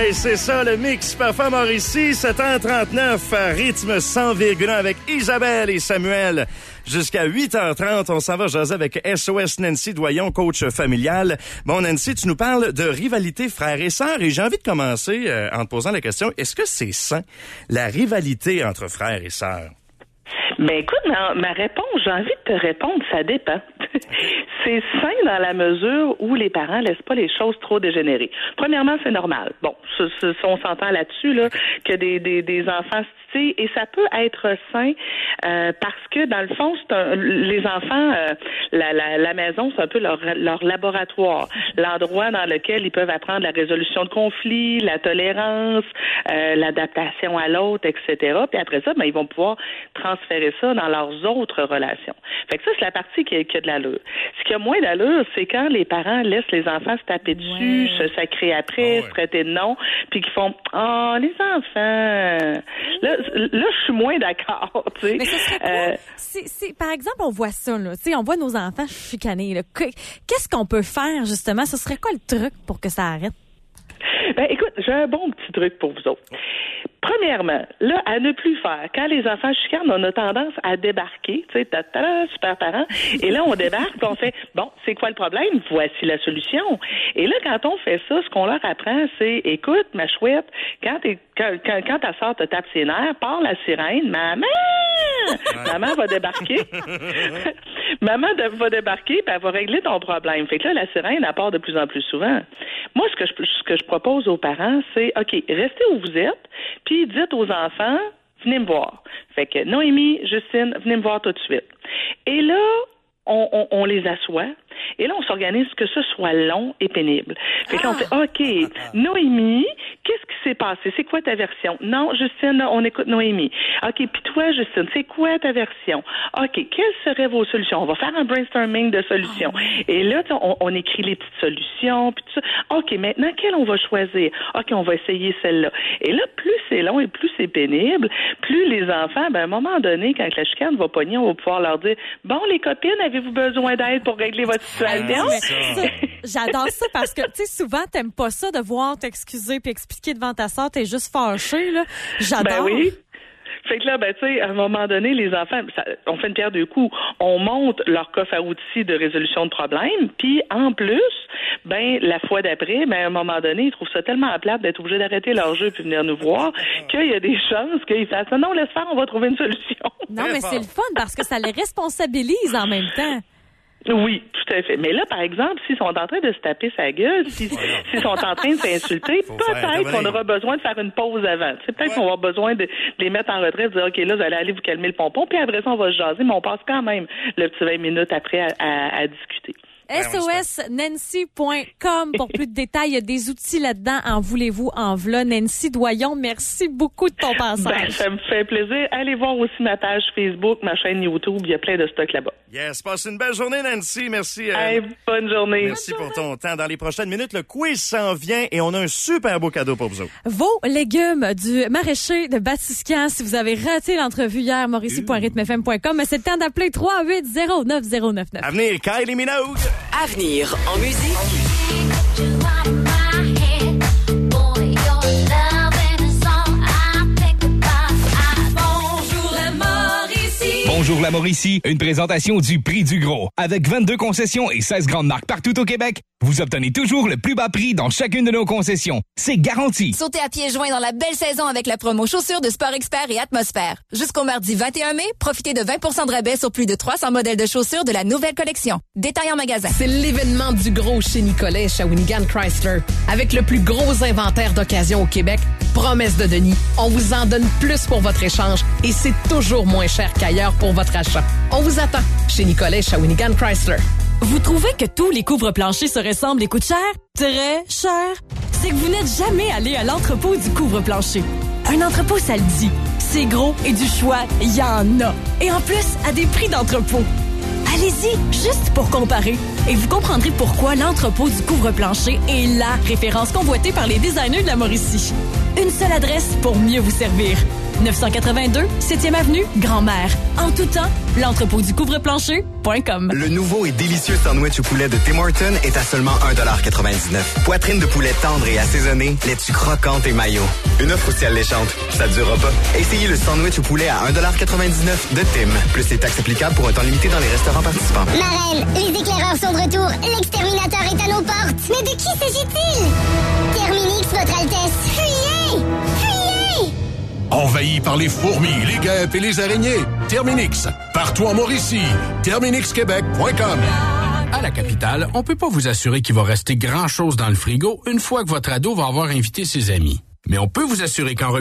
Ouais, c'est ça, le mix parfum Mauricie, 7h39, rythme 100,1 avec Isabelle et Samuel. Jusqu'à 8h30, on s'en va jaser avec SOS Nancy Doyon, coach familial. Bon, Nancy, tu nous parles de rivalité frères et sœurs et j'ai envie de commencer en te posant la question, est-ce que c'est sain, la rivalité entre frères et sœurs? Ben écoute, ma réponse, j'ai envie de te répondre, ça dépend. C'est sain dans la mesure où les parents laissent pas les choses trop dégénérer. Premièrement, c'est normal. Bon, on s'entend là-dessus, là, que des enfants et ça peut être sain parce que dans le fond, les enfants, la maison, c'est un peu leur laboratoire, l'endroit dans lequel ils peuvent apprendre la résolution de conflits, la tolérance, l'adaptation à l'autre, etc. Puis après ça, ben ils vont pouvoir transférer ça dans leurs autres relations. Fait que ça, c'est la partie qui a de l'allure. Ce qui a moins d'allure, c'est quand les parents laissent les enfants se taper dessus, se sacrer après, se traiter de nom, puis qu'ils font « Oh, les enfants! » Là, je suis moins d'accord, tu sais. Mais ça serait quoi? Par exemple, on voit ça, là. Tu sais, on voit nos enfants chicaner, là. Qu'est-ce qu'on peut faire, justement? Ce serait quoi le truc pour que ça arrête? Ben, écoute, j'ai un bon petit truc pour vous autres. Premièrement, là, à ne plus faire. Quand les enfants chicanent, on a tendance à débarquer, tu sais, super parent. Et là, on débarque, puis on fait, bon, c'est quoi le problème? Voici la solution. Et là, quand on fait ça, ce qu'on leur apprend, c'est, écoute, ma chouette, quand ta sœur te tape ses nerfs, parle la sirène, maman! Maman va débarquer. Maman va débarquer, puis elle va régler ton problème. Fait que là, la sirène, elle part de plus en plus souvent. Moi, ce que je propose aux parents, c'est, OK, restez où vous êtes, puis dites aux enfants, venez me voir. Fait que Noémie, Justine, venez me voir tout de suite. Et là, on les assoit. Et là, on s'organise que ce soit long et pénible. Fait que là, on fait, OK, Noémie, qu'est-ce qui s'est passé? C'est quoi ta version? Non, Justine, on écoute Noémie. OK, puis toi, Justine, c'est quoi ta version? OK, quelles seraient vos solutions? On va faire un brainstorming de solutions. Et là, on écrit les petites solutions, puis tout ça. OK, maintenant, quelle on va choisir? OK, on va essayer celle-là. Et là, plus c'est long et plus c'est pénible, plus les enfants, ben, à un moment donné, quand la chicane va pogner, on va pouvoir leur dire, bon, les copines, avez-vous besoin d'aide pour régler votre situation? J'adore ça parce que, tu sais, souvent, t'aimes pas ça de voir t'excuser puis expliquer devant ta sœur, t'es juste fâché, là. J'adore. Ben oui. Fait que là, ben, tu sais, à un moment donné, les enfants, on fait une pierre deux coups. On monte leur coffre à outils de résolution de problèmes, puis en plus, ben, la fois d'après, ben, à un moment donné, ils trouvent ça tellement à plate d'être obligés d'arrêter leur jeu puis venir nous voir qu'il y a des chances qu'ils fassent non, laisse faire, on va trouver une solution. Non, mais c'est le fun parce que ça les responsabilise en même temps. Oui, tout à fait. Mais là, par exemple, s'ils sont en train de se taper sa gueule, s'ils sont en train de s'insulter, peut-être qu'on aura besoin de faire une pause avant. C'est peut-être qu'on va avoir besoin de les mettre en retrait, de dire, OK, là, vous allez aller vous calmer le pompon, puis après ça, on va se jaser, mais on passe quand même le petit 20 minutes après à discuter. SOSnancy.com pour plus de détails. Il y a des outils là-dedans. En voulez-vous, en v'là. Nancy Doyon, merci beaucoup de ton passage. Ben, ça me fait plaisir. Allez voir aussi ma page Facebook, ma chaîne YouTube. Il y a plein de stocks là-bas. Yes, passe une belle journée, Nancy. Merci. Bonne journée. Merci pour ton temps. Dans les prochaines minutes, le quiz s'en vient et on a un super beau cadeau pour vous autres. Vos légumes du maraîcher de Batiscan. Si vous avez raté l'entrevue hier, mauricie.rythmefm.com, mais c'est le temps d'appeler 380-9099. À venir, Kylie Minogue. Avenir en musique. Bonjour la Mauricie, une présentation du Prix du Gros. Avec 22 concessions et 16 grandes marques partout au Québec, vous obtenez toujours le plus bas prix dans chacune de nos concessions. C'est garanti. Sautez à pieds joints dans la belle saison avec la promo chaussures de Sport Expert et Atmosphère. Jusqu'au mardi 21 mai, profitez de 20% de rabais sur plus de 300 modèles de chaussures de la nouvelle collection. Détail en magasin. C'est l'événement du gros chez Nicolet, Shawinigan Chrysler. Avec le plus gros inventaire d'occasion au Québec, promesse de Denis, on vous en donne plus pour votre échange et c'est toujours moins cher qu'ailleurs pour votre achat. On vous attend chez Nicolet, Shawinigan Chrysler. Vous trouvez que tous les couvre-planchers se ressemblent et coûtent cher? Très cher? C'est que vous n'êtes jamais allé à l'entrepôt du couvre-plancher. Un entrepôt, ça le dit. C'est gros et du choix, il y en a. Et en plus, à des prix d'entrepôt. Allez-y, juste pour comparer. Et vous comprendrez pourquoi l'entrepôt du couvre-plancher est la référence convoitée par les designers de la Mauricie. Une seule adresse pour mieux vous servir. 982 7e Avenue, Grand-Mère. En tout temps, l'entrepôtducouvre-plancher.com. Le nouveau et délicieux sandwich au poulet de Tim Hortons est à seulement 1,99 $. Poitrine de poulet tendre et assaisonnée, laitue croquante et mayo. Une offre aussi alléchante, ça ne durera pas. Essayez le sandwich au poulet à 1,99 $ de Tim. Plus les taxes applicables pour un temps limité dans les restaurants participants. Marraine, les éclaireurs sont de retour. L'exterminateur est à nos portes. Mais de qui s'agit-il? Terminix, votre Altesse. Fuyez! Fuyez! Envahi par les fourmis, les guêpes et les araignées. Terminix, partout en Mauricie. TerminixQuébec.com. À la capitale, on peut pas vous assurer qu'il va rester grand-chose dans le frigo une fois que votre ado va avoir invité ses amis. Mais on peut vous assurer qu'en